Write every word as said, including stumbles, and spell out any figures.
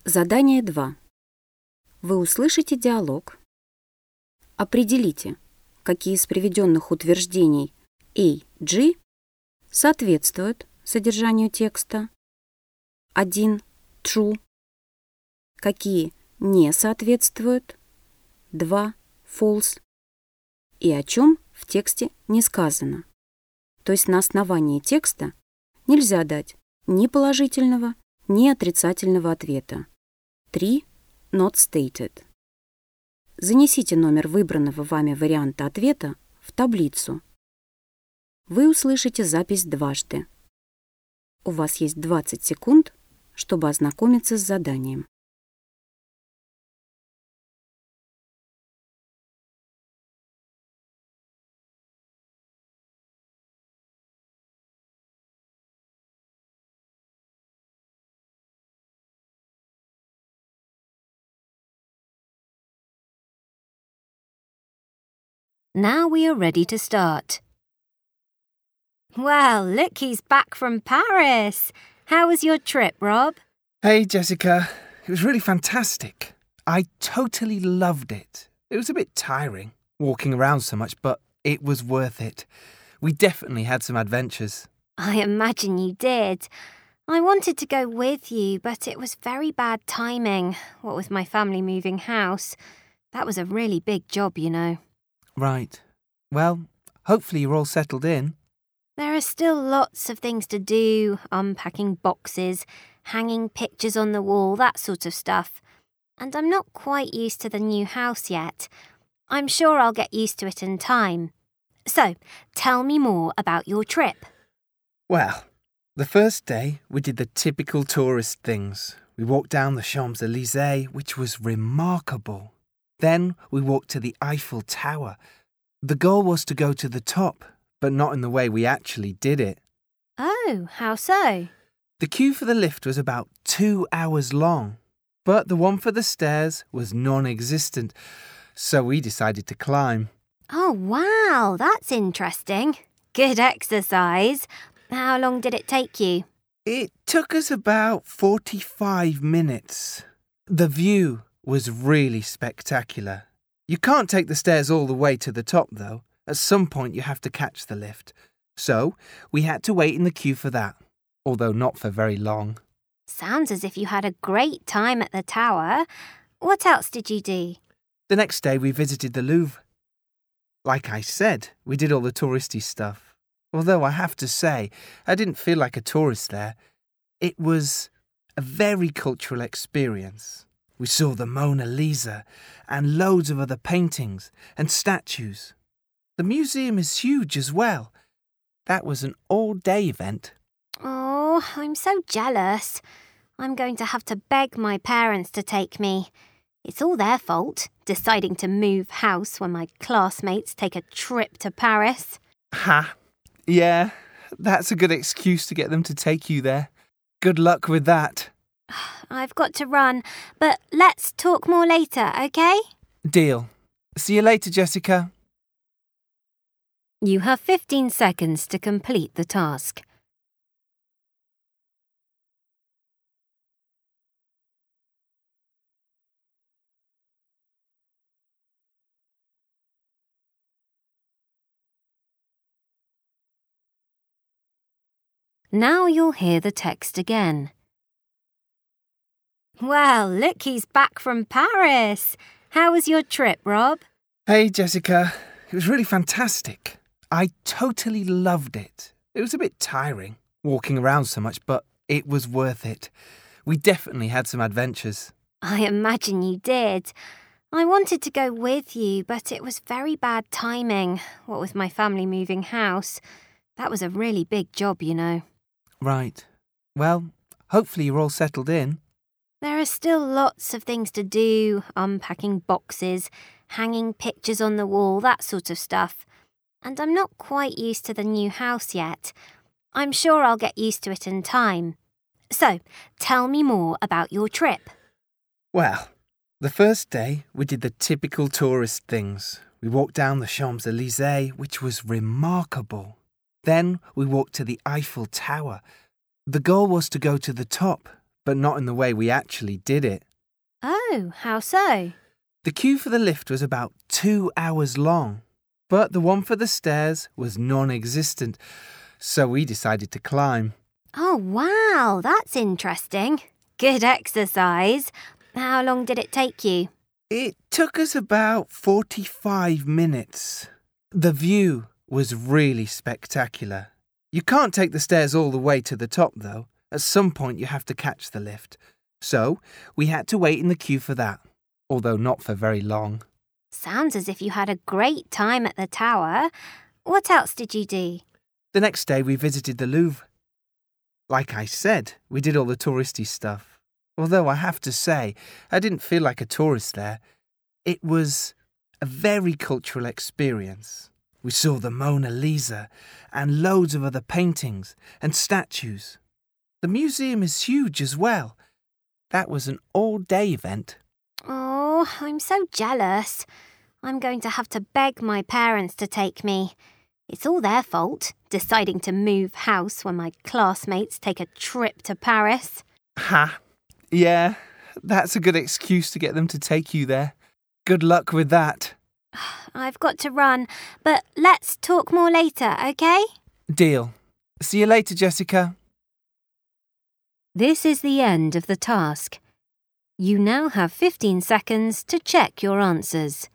Задание два. Вы услышите диалог. Определите, какие из приведенных утверждений A, G соответствуют содержанию текста. один. True. Какие не соответствуют. два. False. И о чем в тексте не сказано. То есть на основании текста нельзя дать ни положительного, ни отрицательного ответа. три. Not stated. Занесите номер выбранного вами варианта ответа в таблицу. Вы услышите запись дважды. У вас есть двадцать секунд, чтобы ознакомиться с заданием. Now we are ready to start. Well, look, he's back from Paris. How was your trip, Rob? Hey, Jessica. It was really fantastic. I totally loved it. It was a bit tiring, walking around so much, but it was worth it. We definitely had some adventures. I imagine you did. I wanted to go with you, but it was very bad timing, what with my family moving house. That was a really big job, you know. Right. Well, hopefully you're all settled in. There are still lots of things to do, unpacking boxes, hanging pictures on the wall, that sort of stuff. And I'm not quite used to the new house yet. I'm sure I'll get used to it in time. So, tell me more about your trip. Well, the first day we did the typical tourist things. We walked down the Champs-Élysées, which was remarkable. Then we walked to the Eiffel Tower. The goal was to go to the top, but not in the way we actually did it. Oh, how so? The queue for the lift was about two hours long, but the one for the stairs was non-existent, so we decided to climb. Oh, wow, that's interesting. Good exercise. How long did it take you? It took us about forty-five minutes. The view was really spectacular. You can't take the stairs all the way to the top, though. At some point you have to catch the lift. So we had to wait in the queue for that, although not for very long. Sounds as if you had a great time at the tower. What else did you do? The next day we visited the Louvre. Like I said, we did all the touristy stuff. Although I have to say, I didn't feel like a tourist there. It was a very cultural experience. We saw the Mona Lisa and loads of other paintings and statues. The museum is huge as well. That was an all-day event. Oh, I'm so jealous. I'm going to have to beg my parents to take me. It's all their fault, deciding to move house when my classmates take a trip to Paris. Ha! Yeah, that's a good excuse to get them to take you there. Good luck with that. I've got to run, but let's talk more later, okay? Deal. See you later, Jessica. You have fifteen seconds to complete the task. Now you'll hear the text again. Well, look, he's back from Paris. How was your trip, Rob? Hey, Jessica. It was really fantastic. I totally loved it. It was a bit tiring, walking around so much, but it was worth it. We definitely had some adventures. I imagine you did. I wanted to go with you, but it was very bad timing, what with my family moving house. That was a really big job, you know. Right. Well, hopefully you're all settled in. There are still lots of things to do, unpacking boxes, hanging pictures on the wall, that sort of stuff. And I'm not quite used to the new house yet. I'm sure I'll get used to it in time. So, tell me more about your trip. Well, the first day we did the typical tourist things. We walked down the Champs-Élysées, which was remarkable. Then we walked to the Eiffel Tower. The goal was to go to the top, but not in the way we actually did it. Oh, how so? The queue for the lift was about two hours long, but the one for the stairs was non-existent, so we decided to climb. Oh, wow, that's interesting. Good exercise. How long did it take you? It took us about forty-five minutes. The view was really spectacular. You can't take the stairs all the way to the top, though. At some point you have to catch the lift. So we had to wait in the queue for that, although not for very long. Sounds as if you had a great time at the tower. What else did you do? The next day we visited the Louvre. Like I said, we did all the touristy stuff. Although I have to say, I didn't feel like a tourist there. It was a very cultural experience. We saw the Mona Lisa and loads of other paintings and statues. The museum is huge as well. That was an all-day event. Oh, I'm so jealous. I'm going to have to beg my parents to take me. It's all their fault, deciding to move house when my classmates take a trip to Paris. Ha! Yeah, that's a good excuse to get them to take you there. Good luck with that. I've got to run, but let's talk more later, okay? Deal. See you later, Jessica. This is the end of the task. You now have fifteen seconds to check your answers.